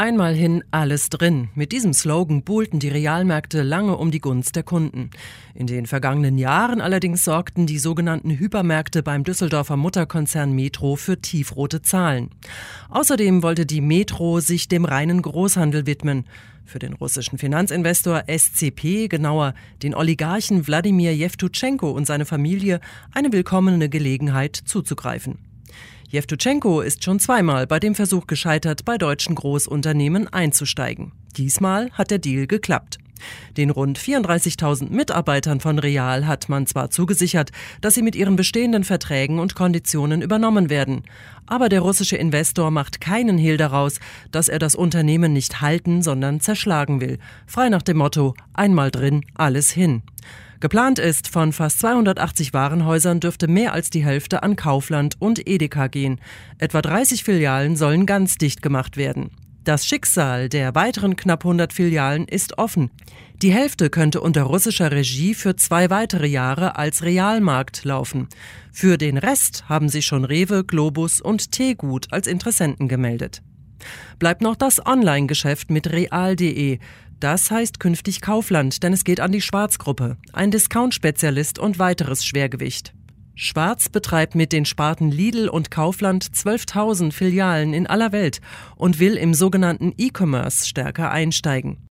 Einmal hin, alles drin. Mit diesem Slogan buhlten die Realmärkte lange um die Gunst der Kunden. In den vergangenen Jahren allerdings sorgten die sogenannten Hypermärkte beim Düsseldorfer Mutterkonzern Metro für tiefrote Zahlen. Außerdem wollte die Metro sich dem reinen Großhandel widmen. Für den russischen Finanzinvestor SCP, genauer den Oligarchen Wladimir Jewtuschenko und seine Familie, eine willkommene Gelegenheit zuzugreifen. Jewtuschenko ist schon zweimal bei dem Versuch gescheitert, bei deutschen Großunternehmen einzusteigen. Diesmal hat der Deal geklappt. Den rund 34.000 Mitarbeitern von Real hat man zwar zugesichert, dass sie mit ihren bestehenden Verträgen und Konditionen übernommen werden. Aber der russische Investor macht keinen Hehl daraus, dass er das Unternehmen nicht halten, sondern zerschlagen will. Frei nach dem Motto: einmal drin, alles hin. Geplant ist, von fast 280 Warenhäusern dürfte mehr als die Hälfte an Kaufland und Edeka gehen. Etwa 30 Filialen sollen ganz dicht gemacht werden. Das Schicksal der weiteren knapp 100 Filialen ist offen. Die Hälfte könnte unter russischer Regie für 2 weitere Jahre als Realmarkt laufen. Für den Rest haben sich schon Rewe, Globus und Teegut als Interessenten gemeldet. Bleibt noch das Online-Geschäft mit real.de. Das heißt künftig Kaufland, denn es geht an die Schwarz-Gruppe, ein Discount-Spezialist und weiteres Schwergewicht. Schwarz betreibt mit den Sparten Lidl und Kaufland 12.000 Filialen in aller Welt und will im sogenannten E-Commerce stärker einsteigen.